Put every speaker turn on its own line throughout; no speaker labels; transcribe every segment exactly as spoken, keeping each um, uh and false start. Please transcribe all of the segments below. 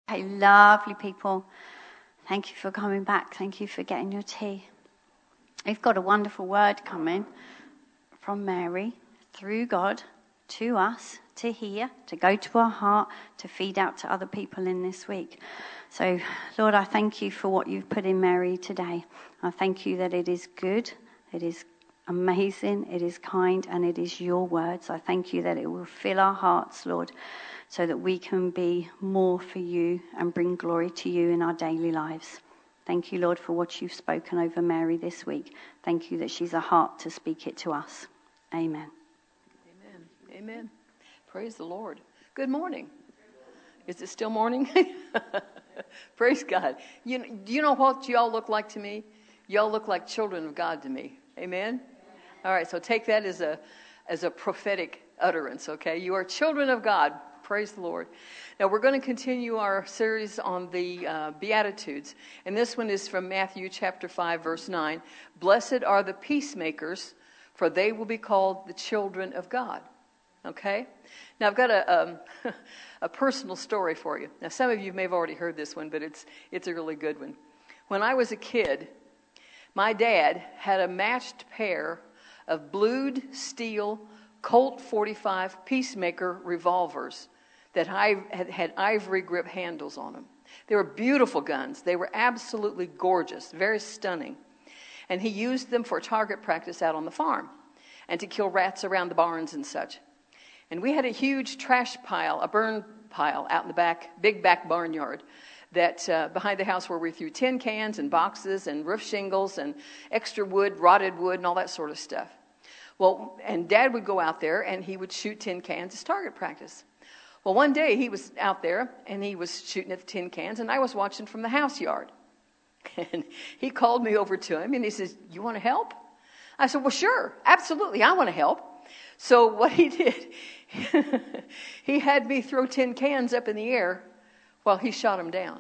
Hey, lovely people. Thank you for coming back. Thank you for getting your tea. We've got a wonderful word coming from Mary through God to us to hear, to go to our heart, to feed out to other people in this week. So, Lord, I thank you for what you've put in Mary today. I thank you that it is good, it is amazing, it is kind, and it is your words. I thank you that it will fill our hearts, Lord, so that we can be more for you and bring glory to you in our daily lives. Thank you, Lord, for what you've spoken over Mary this week. Thank you that she's a heart to speak it to us. Amen.
Amen. Amen. Praise the Lord. Good morning. Is it still morning? Praise God. You, do you know what y'all look like to me? Y'all look like children of God to me. Amen? All right, so take that as a as a prophetic utterance, okay? You are children of God. Praise the Lord. Now, we're going to continue our series on the uh, Beatitudes. And this one is from Matthew chapter five, verse nine. Blessed are the peacemakers, for they will be called the children of God. Okay? Now, I've got a, um, a personal story for you. Now, some of you may have already heard this one, but it's it's a really good one. When I was a kid, my dad had a matched pair of blued steel Colt forty-five Peacemaker revolvers that had, had ivory grip handles on them. They were beautiful guns. They were absolutely gorgeous, very stunning. And he used them for target practice out on the farm and to kill rats around the barns and such. And we had a huge trash pile, a burn pile out in the back, big back barnyard that uh, behind the house where we threw tin cans and boxes and roof shingles and extra wood, rotted wood, and all that sort of stuff. Well, and Dad would go out there and he would shoot tin cans as target practice. Well, one day he was out there and he was shooting at the tin cans and I was watching from the house yard. And he called me over to him and he says, "You want to help?" I said, "Well, sure, absolutely, I want to help." So what he did, he had me throw tin cans up in the air while he shot them down.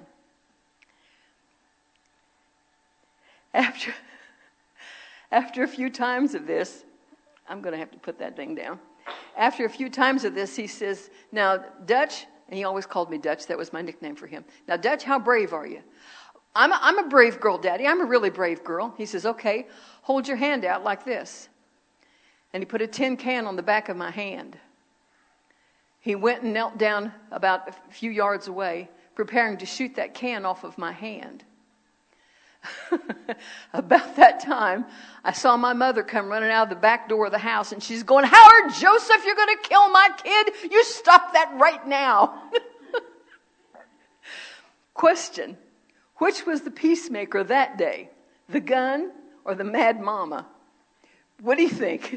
After, after a few times of this, I'm going to have to put that thing down. After a few times of this, he says, "Now, Dutch," and he always called me Dutch. That was my nickname for him. "Now, Dutch, how brave are you?" I'm a, I'm a brave girl, Daddy. I'm a really brave girl. He says, "Okay, hold your hand out like this." And he put a tin can on the back of my hand. He went and knelt down about a few yards away, preparing to shoot that can off of my hand. About that time, I saw my mother come running out of the back door of the house, and she's going, "Howard Joseph, you're going to kill my kid. You stop that right now." Question: which was the peacemaker that day, the gun or the mad mama? What do you think?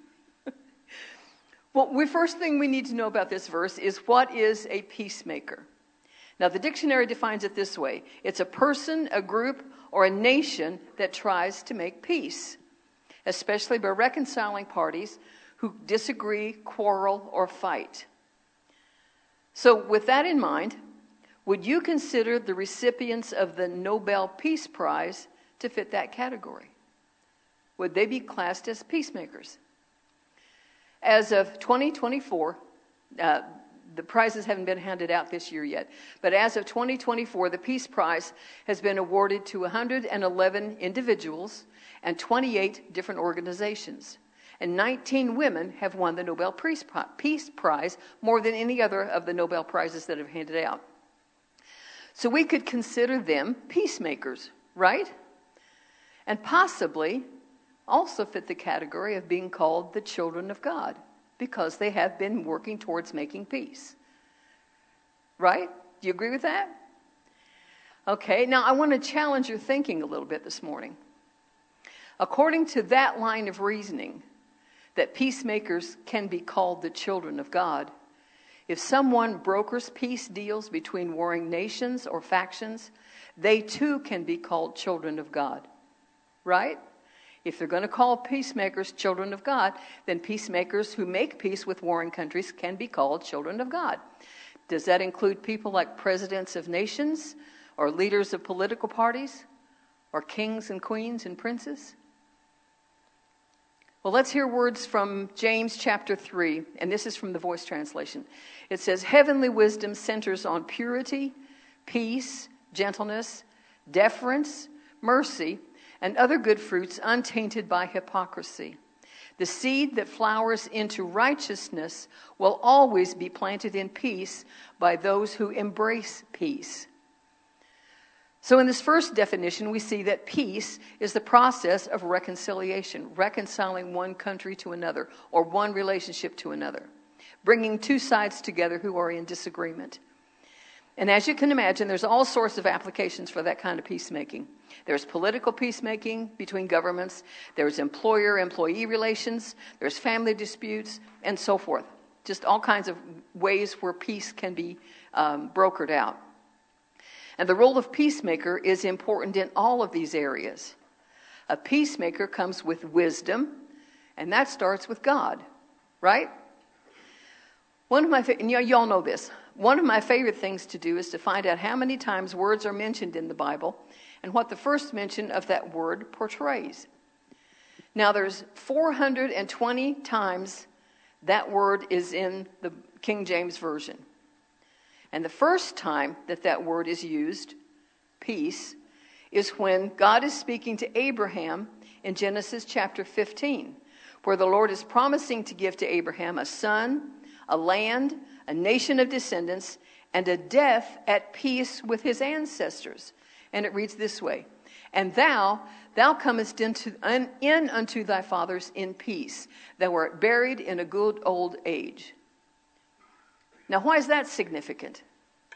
Well, the first thing we need to know about this verse is, what is a peacemaker? Now, the dictionary defines it this way. It's a person, a group, or a nation that tries to make peace, especially by reconciling parties who disagree, quarrel, or fight. So with that in mind, would you consider the recipients of the Nobel Peace Prize to fit that category? Would they be classed as peacemakers? As of twenty twenty-four, uh, the prizes haven't been handed out this year yet, but as of twenty twenty-four, the Peace Prize has been awarded to one hundred eleven individuals and twenty-eight different organizations. And nineteen women have won the Nobel Peace Prize, more than any other of the Nobel Prizes that have handed out. So we could consider them peacemakers, right? And possibly also fit the category of being called the children of God, because they have been working towards making peace. Right? Do you agree with that? Okay, now I want to challenge your thinking a little bit this morning. According to that line of reasoning, that peacemakers can be called the children of God, if someone brokers peace deals between warring nations or factions, they too can be called children of God. Right? If they're going to call peacemakers children of God, then peacemakers who make peace with warring countries can be called children of God. Does that include people like presidents of nations, or leaders of political parties, or kings and queens and princes? Well, let's hear words from James chapter three, and this is from the Voice translation. It says, "Heavenly wisdom centers on purity, peace, gentleness, deference, mercy, and other good fruits untainted by hypocrisy. The seed that flowers into righteousness will always be planted in peace by those who embrace peace. So in this first definition, we see that peace is the process of reconciliation, reconciling one country to another or one relationship to another, bringing two sides together who are in disagreement. And as you can imagine, there's all sorts of applications for that kind of peacemaking. There's political peacemaking between governments. There's employer-employee relations. There's family disputes, and so forth. Just all kinds of ways where peace can be um, brokered out. And the role of peacemaker is important in all of these areas. A peacemaker comes with wisdom, and that starts with God, right? One of my, and y'all know this, one of my favorite things to do is to find out how many times words are mentioned in the Bible and what the first mention of that word portrays. Now there's four hundred twenty times that word is in the King James Version. And the first time that that word is used, peace, is when God is speaking to Abraham in Genesis chapter fifteen, where the Lord is promising to give to Abraham a son, a land, a nation of descendants, and a death at peace with his ancestors. And it reads this way, and thou, thou comest into, un, in unto thy fathers in peace. Thou art buried in a good old age. Now, why is that significant?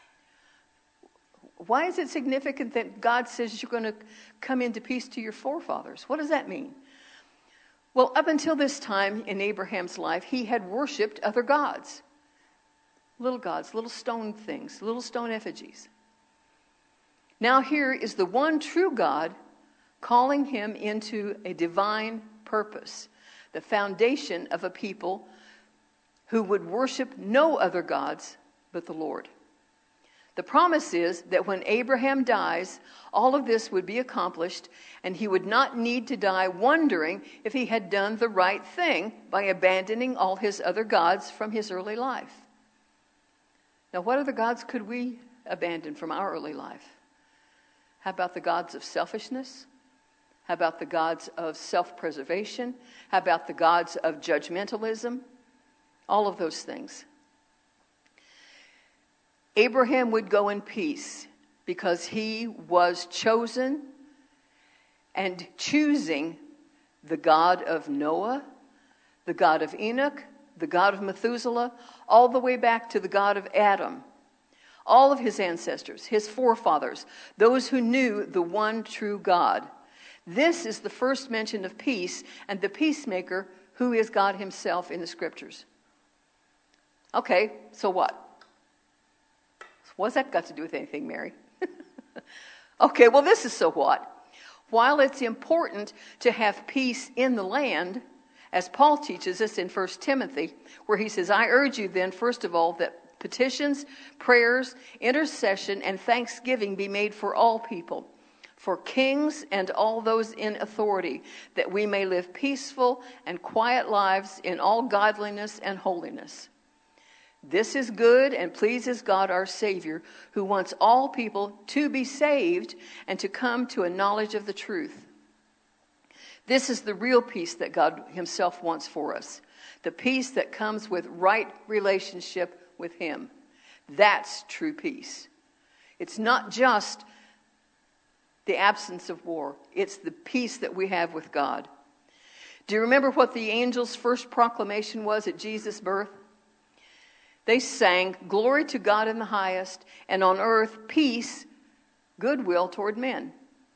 Why is it significant that God says you're going to come into peace to your forefathers? What does that mean? Well, up until this time in Abraham's life, he had worshipped other gods. Little gods, little stone things, little stone effigies. Now here is the one true God calling him into a divine purpose, the foundation of a people who would worship no other gods but the Lord. The promise is that when Abraham dies, all of this would be accomplished, and he would not need to die wondering if he had done the right thing by abandoning all his other gods from his early life. Now, what other gods could we abandon from our early life? How about the gods of selfishness? How about the gods of self-preservation? How about the gods of judgmentalism? All of those things. Abraham would go in peace because he was chosen and choosing the God of Noah, the God of Enoch, the God of Methuselah, all the way back to the God of Adam. All of his ancestors, his forefathers, those who knew the one true God. This is the first mention of peace and the peacemaker who is God himself in the scriptures. Okay, so what? What's that got to do with anything, Mary? Okay, well, this is so what. While it's important to have peace in the land, as Paul teaches us in First Timothy, where he says, I urge you then, first of all, that petitions, prayers, intercession, and thanksgiving be made for all people, for kings and all those in authority, that we may live peaceful and quiet lives in all godliness and holiness. This is good and pleases God our Savior, who wants all people to be saved and to come to a knowledge of the truth. This is the real peace that God himself wants for us, the peace that comes with right relationship with him. That's true peace. It's not just the absence of war. It's the peace that we have with God. Do you remember what the angels' first proclamation was at Jesus' birth? They sang, glory to God in the highest, and on earth peace, goodwill toward men.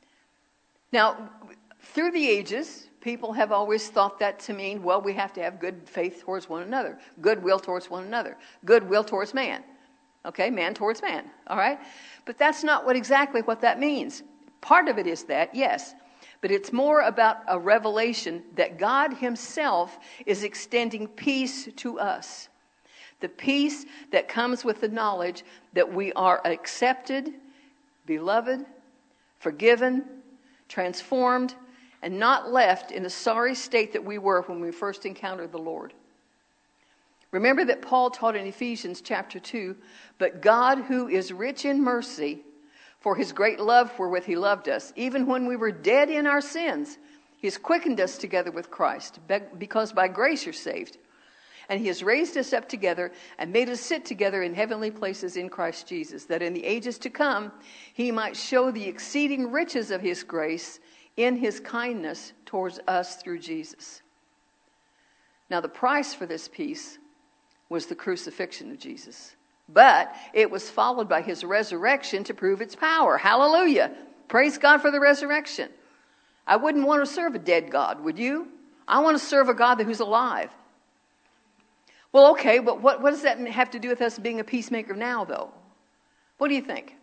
Now, through the ages, people have always thought that to mean, well, we have to have good faith towards one another, goodwill towards one another, goodwill towards man. Okay, man towards man, all right? But that's not what exactly what that means. Part of it is that, yes, but it's more about a revelation that God himself is extending peace to us. The peace that comes with the knowledge that we are accepted, beloved, forgiven, transformed, and not left in the sorry state that we were when we first encountered the Lord. Remember that Paul taught in Ephesians chapter two, but God, who is rich in mercy, for his great love wherewith he loved us, even when we were dead in our sins, he has quickened us together with Christ, because by grace you're saved. And he has raised us up together and made us sit together in heavenly places in Christ Jesus, that in the ages to come he might show the exceeding riches of his grace in his kindness towards us through Jesus. Now the price for this peace was the crucifixion of Jesus. But it was followed by his resurrection to prove its power. Hallelujah. Praise God for the resurrection. I wouldn't want to serve a dead God, would you? I want to serve a God who's alive. Well, okay, but what, what does that have to do with us being a peacemaker now, though? What do you think?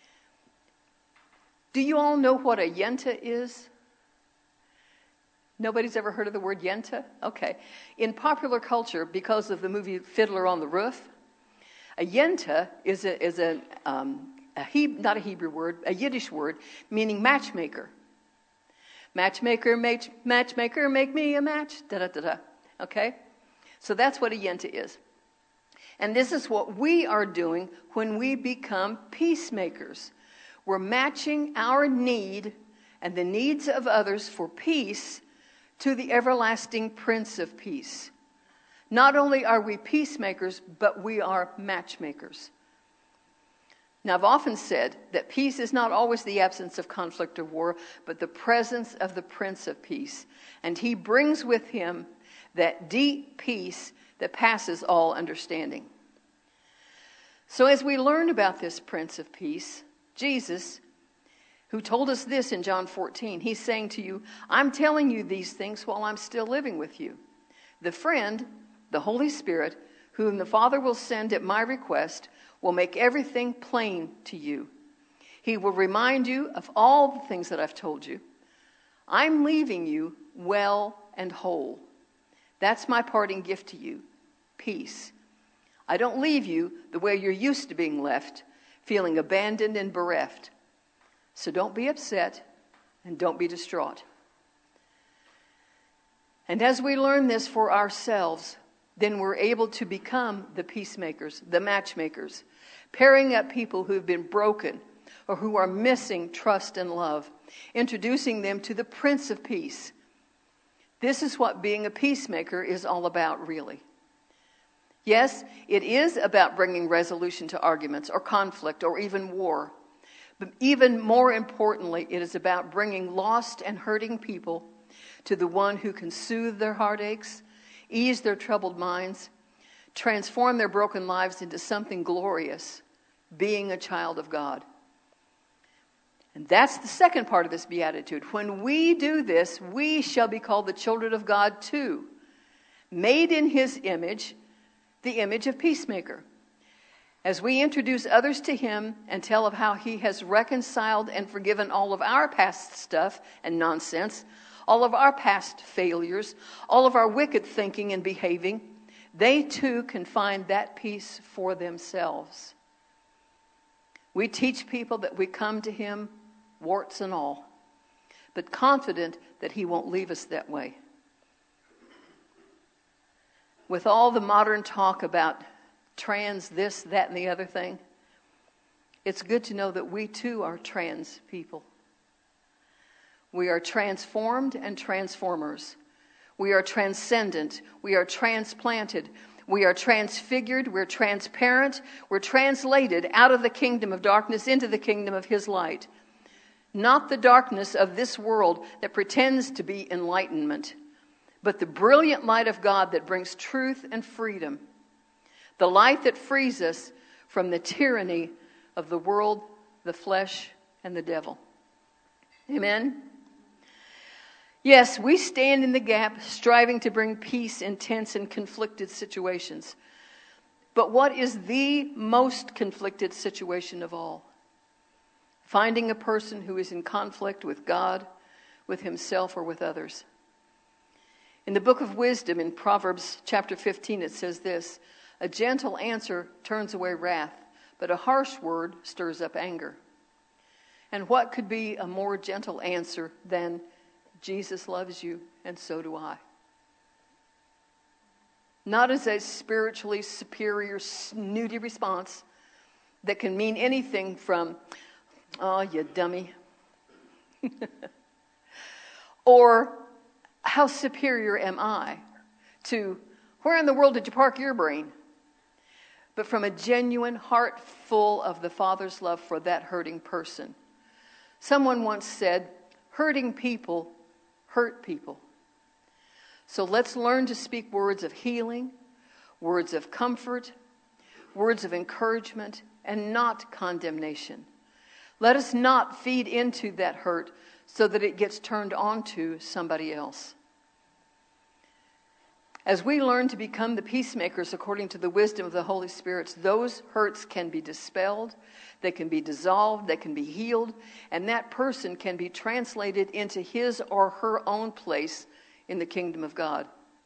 Do you all know what a yenta is? Nobody's ever heard of the word yenta? Okay. In popular culture, because of the movie Fiddler on the Roof, a yenta is a, is a, um, a he, not a Hebrew word, a Yiddish word, meaning matchmaker. Matchmaker, match, matchmaker, make me a match, da-da-da-da. Okay? So that's what a yenta is. And this is what we are doing when we become peacemakers. We're matching our need and the needs of others for peace to the everlasting Prince of Peace. Not only are we peacemakers, but we are matchmakers. Now, I've often said that peace is not always the absence of conflict or war, but the presence of the Prince of Peace. And he brings with him that deep peace that passes all understanding. So as we learn about this Prince of Peace, Jesus, who told us this in John fourteen, he's saying to you, I'm telling you these things while I'm still living with you. The friend, the Holy Spirit, whom the Father will send at my request, will make everything plain to you. He will remind you of all the things that I've told you. I'm leaving you well and whole. That's my parting gift to you, peace. I don't leave you the way you're used to being left, feeling abandoned and bereft. So don't be upset and don't be distraught. And as we learn this for ourselves, then we're able to become the peacemakers, the matchmakers, pairing up people who've been broken or who are missing trust and love, introducing them to the Prince of Peace. This is what being a peacemaker is all about, really. Yes, it is about bringing resolution to arguments or conflict or even war. But even more importantly, it is about bringing lost and hurting people to the one who can soothe their heartaches, ease their troubled minds, transform their broken lives into something glorious, being a child of God. And that's the second part of this beatitude. When we do this, we shall be called the children of God too, made in his image, the image of peacemaker. As we introduce others to him and tell of how he has reconciled and forgiven all of our past stuff and nonsense, all of our past failures, all of our wicked thinking and behaving, they too can find that peace for themselves. We teach people that we come to him, warts and all, but confident that he won't leave us that way. With all the modern talk about trans this, that, and the other thing, it's good to know that we too are trans people. We are transformed and transformers. We are transcendent. We are transplanted. We are transfigured. We're transparent. We're translated out of the kingdom of darkness into the kingdom of his light. Not the darkness of this world that pretends to be enlightenment, but the brilliant light of God that brings truth and freedom. The light that frees us from the tyranny of the world, the flesh, and the devil. Amen? Yes, we stand in the gap, striving to bring peace in tense and conflicted situations. But what is the most conflicted situation of all? Finding a person who is in conflict with God, with himself, or with others. In the book of wisdom, in Proverbs chapter fifteen, it says this: a gentle answer turns away wrath, but a harsh word stirs up anger. And what could be a more gentle answer than Jesus loves you and so do I? not as a spiritually superior, snooty response that can mean anything from, oh, you dummy, or how superior am I, to where in the world did you park your brain? But from a genuine heart full of the Father's love for that hurting person. Someone once said, hurting people hurt people. So let's learn to speak words of healing, words of comfort, words of encouragement, and not condemnation. Let us not feed into that hurt so that it gets turned onto somebody else. As we learn to become the peacemakers according to the wisdom of the Holy Spirit, those hurts can be dispelled, they can be dissolved, they can be healed, and that person can be translated into his or her own place in the kingdom of God.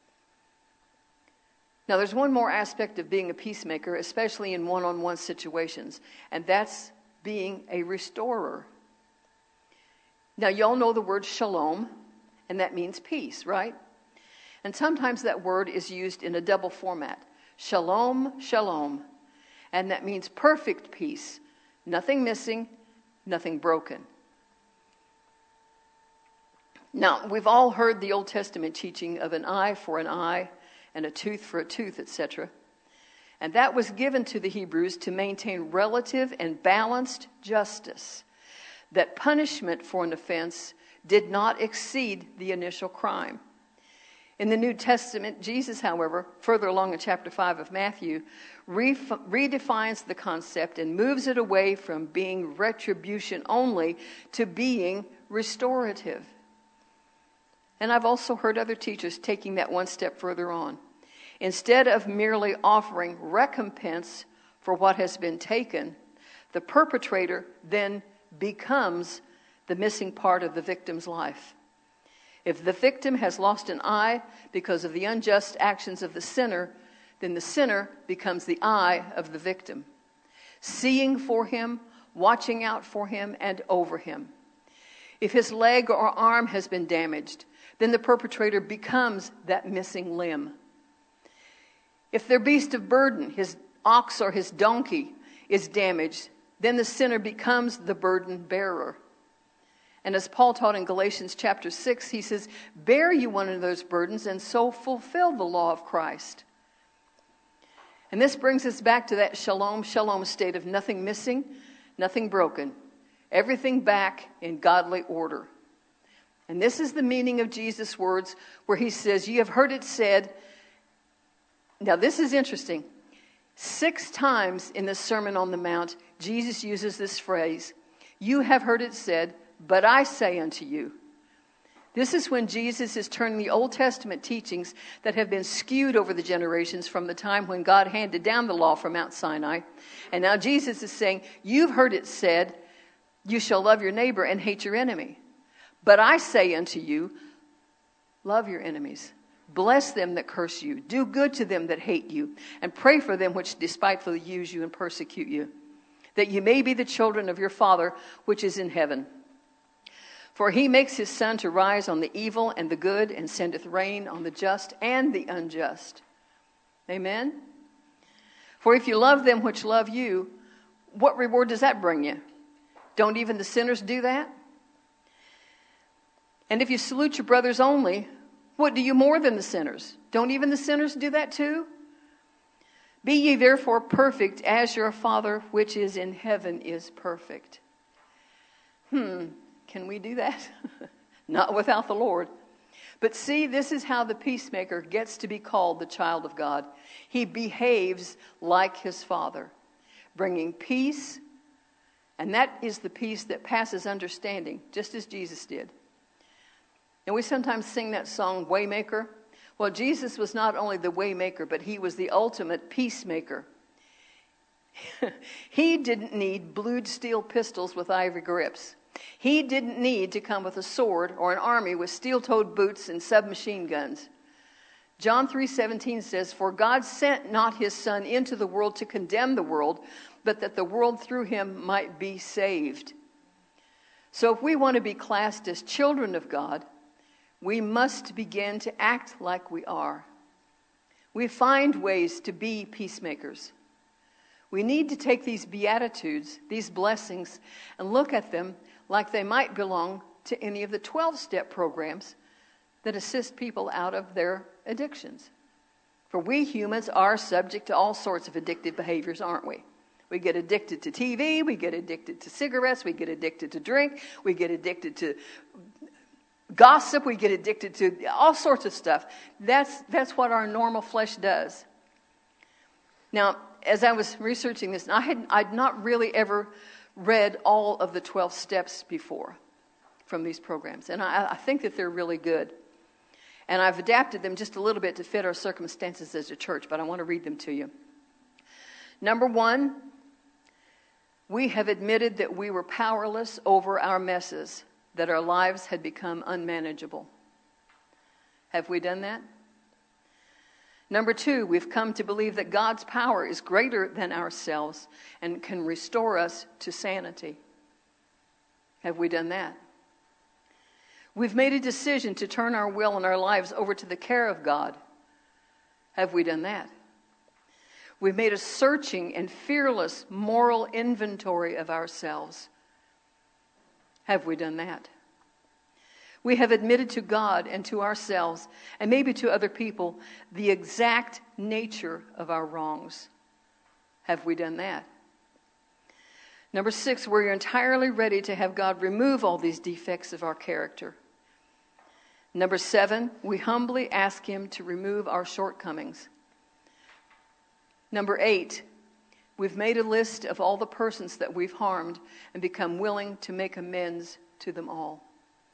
Now, there's one more aspect of being a peacemaker, especially in one-on-one situations, and that's being a restorer. Now, y'all know the word shalom, and that means peace, right? And sometimes that word is used in a double format. Shalom, shalom. And that means perfect peace. Nothing missing, nothing broken. Now, we've all heard the Old Testament teaching of an eye for an eye and a tooth for a tooth, et cetera. And that was given to the Hebrews to maintain relative and balanced justice. That punishment for an offense did not exceed the initial crime. In the New Testament, Jesus, however, further along in chapter five of Matthew, re- redefines the concept and moves it away from being retribution only to being restorative. And I've also heard other teachers taking that one step further on. Instead of merely offering recompense for what has been taken, the perpetrator then becomes the missing part of the victim's life. If the victim has lost an eye because of the unjust actions of the sinner, then the sinner becomes the eye of the victim, seeing for him, watching out for him, and over him. If his leg or arm has been damaged, then the perpetrator becomes that missing limb. If their beast of burden, his ox or his donkey, is damaged, then the sinner becomes the burden bearer. And as Paul taught in Galatians chapter six, he says, bear you one of those burdens and so fulfill the law of Christ. And this brings us back to that shalom, shalom state of nothing missing, nothing broken, everything back in godly order. And this is the meaning of Jesus' words where he says, you have heard it said. Now this is interesting. Six times in the Sermon on the Mount, Jesus uses this phrase, you have heard it said, but I say unto you. This is when Jesus is turning the Old Testament teachings that have been skewed over the generations from the time when God handed down the law from Mount Sinai. And now Jesus is saying, you've heard it said, you shall love your neighbor and hate your enemy. But I say unto you, love your enemies. Bless them that curse you. Do good to them that hate you. And pray for them which despitefully use you and persecute you. That you may be the children of your Father which is in heaven. For he makes his sun to rise on the evil and the good, and sendeth rain on the just and the unjust. Amen? For if you love them which love you, what reward does that bring you? Don't even the sinners do that? And if you salute your brothers only, what do you more than the sinners? Don't even the sinners do that too? Be ye therefore perfect, as your Father which is in heaven is perfect. Hmm. Can we do that? Not without the Lord. But see, this is how the peacemaker gets to be called the child of God. He behaves like his Father, bringing peace, and that is the peace that passes understanding, just as Jesus did. And we sometimes sing that song, Waymaker. Well, Jesus was not only the waymaker, but he was the ultimate peacemaker. He didn't need blued steel pistols with ivory grips. He didn't need to come with a sword or an army with steel-toed boots and submachine guns. John three seventeen says, for God sent not his Son into the world to condemn the world, but that the world through him might be saved. So if we want to be classed as children of God, we must begin to act like we are. We find ways to be peacemakers. We need to take these beatitudes, these blessings, and look at them like they might belong to any of the twelve-step programs that assist people out of their addictions. For we humans are subject to all sorts of addictive behaviors, aren't we? We get addicted to T V, we get addicted to cigarettes, we get addicted to drink, we get addicted to gossip, we get addicted to all sorts of stuff. That's, that's what our normal flesh does. Now, as I was researching this, I had I'd not really ever read all of the twelve steps before from these programs. And I, I think that they're really good. And I've adapted them just a little bit to fit our circumstances as a church, but I want to read them to you. Number one, we have admitted that we were powerless over our messes, that our lives had become unmanageable. Have we done that? Number two, we've come to believe that God's power is greater than ourselves and can restore us to sanity. Have we done that? We've made a decision to turn our will and our lives over to the care of God. Have we done that? We've made a searching and fearless moral inventory of ourselves. Have we done that? We have admitted to God and to ourselves, and maybe to other people, the exact nature of our wrongs. Have we done that? Number six, we're entirely ready to have God remove all these defects of our character. Number seven, we humbly ask Him to remove our shortcomings. Number eight, we've made a list of all the persons that we've harmed and become willing to make amends to them all.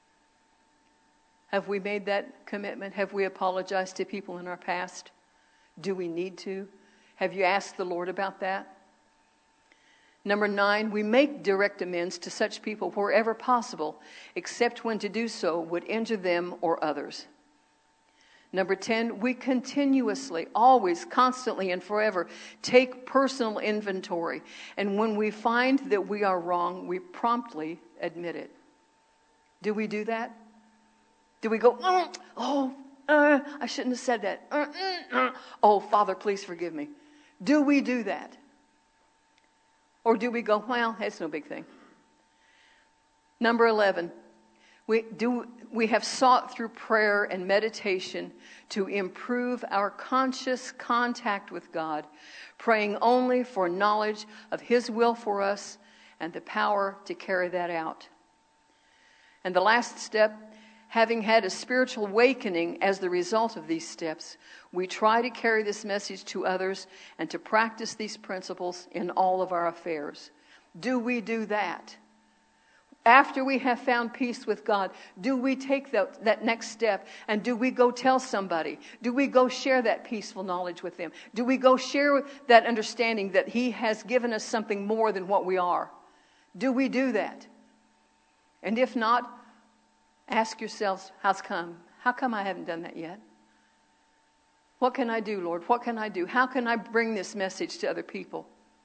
Have we made that commitment? Have we apologized to people in our past? Do we need to? Have you asked the Lord about that? Number nine, we make direct amends to such people wherever possible, except when to do so would injure them or others. Number ten, we continuously, always, constantly, and forever take personal inventory. And when we find that we are wrong, we promptly admit it. Do we do that? Do we go, oh, oh uh, I shouldn't have said that. Uh, uh, uh. Oh, Father, please forgive me. Do we do that? Or do we go, well, it's no big thing. Number eleven, we, do, we have sought through prayer and meditation to improve our conscious contact with God, praying only for knowledge of His will for us and the power to carry that out. And the last step, having had a spiritual awakening as the result of these steps, we try to carry this message to others and to practice these principles in all of our affairs. Do we do that? After we have found peace with God, do we take that, that next step and do we go tell somebody? Do we go share that peaceful knowledge with them? Do we go share that understanding that He has given us something more than what we are? Do we do that? And if not, ask yourselves, how's come? How come I haven't done that yet? What can I do, Lord? What can I do? How can I bring this message to other people?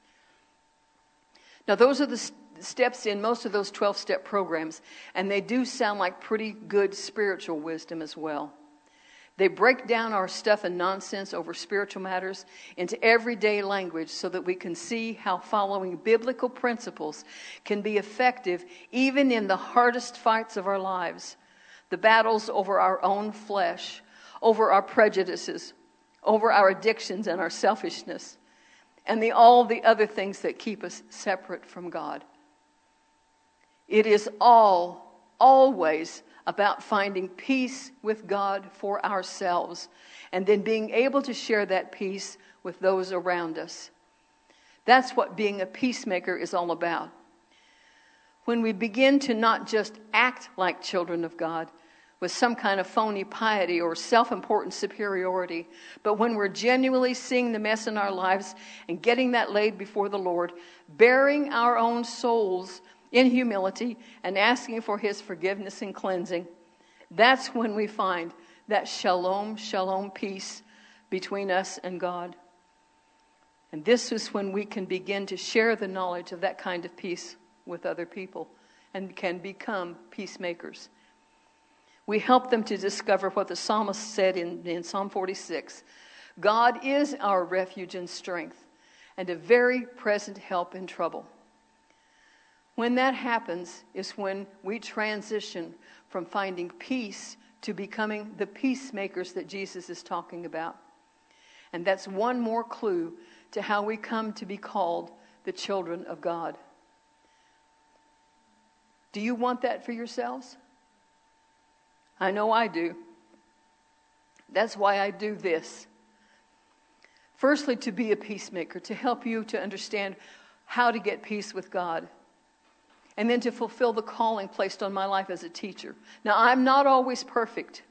Now, those are the st- steps in most of those twelve-step programs, and they do sound like pretty good spiritual wisdom as well. They break down our stuff and nonsense over spiritual matters into everyday language so that we can see how following biblical principles can be effective even in the hardest fights of our lives, the battles over our own flesh, over our prejudices, over our addictions and our selfishness, and the, all the other things that keep us separate from God. It is all, always about finding peace with God for ourselves and then being able to share that peace with those around us. That's what being a peacemaker is all about. When we begin to not just act like children of God with some kind of phony piety or self-important superiority, but when we're genuinely seeing the mess in our lives and getting that laid before the Lord, bearing our own souls in humility and asking for His forgiveness and cleansing, that's when we find that shalom, shalom peace between us and God. And this is when we can begin to share the knowledge of that kind of peace with other people and can become peacemakers. We help them to discover what the psalmist said in, in Psalm forty-six. God is our refuge and strength, and a very present help in trouble. When that happens is when we transition from finding peace to becoming the peacemakers that Jesus is talking about. And that's one more clue to how we come to be called the children of God. Do you want that for yourselves? I know I do. That's why I do this. Firstly, to be a peacemaker, to help you to understand how to get peace with God. And then to fulfill the calling placed on my life as a teacher. Now, I'm not always perfect.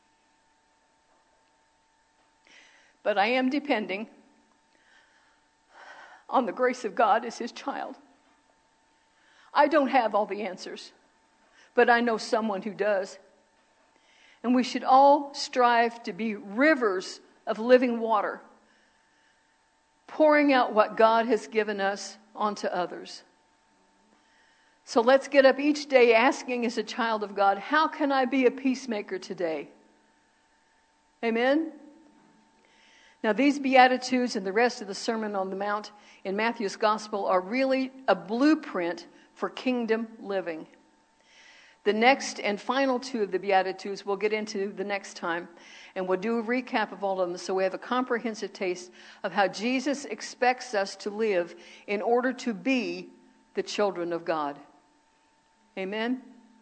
But I am depending on the grace of God as His child. I don't have all the answers, but I know someone who does. And we should all strive to be rivers of living water, pouring out what God has given us onto others. So let's get up each day asking as a child of God, how can I be a peacemaker today? Amen? Now these Beatitudes and the rest of the Sermon on the Mount in Matthew's Gospel are really a blueprint for kingdom living. The next and final two of the Beatitudes we'll get into the next time, and we'll do a recap of all of them so we have a comprehensive taste of how Jesus expects us to live in order to be the children of God. Amen.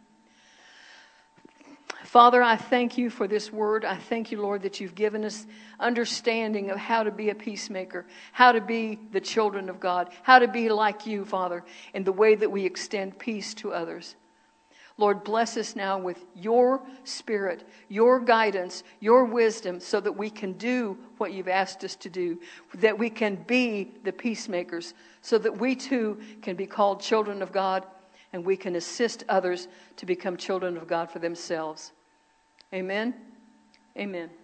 Father, I thank you for this word. I thank you, Lord, that you've given us understanding of how to be a peacemaker, how to be the children of God, how to be like you, Father, in the way that we extend peace to others. Lord, bless us now with your spirit, your guidance, your wisdom, so that we can do what you've asked us to do, that we can be the peacemakers, so that we too can be called children of God, and we can assist others to become children of God for themselves. Amen. Amen.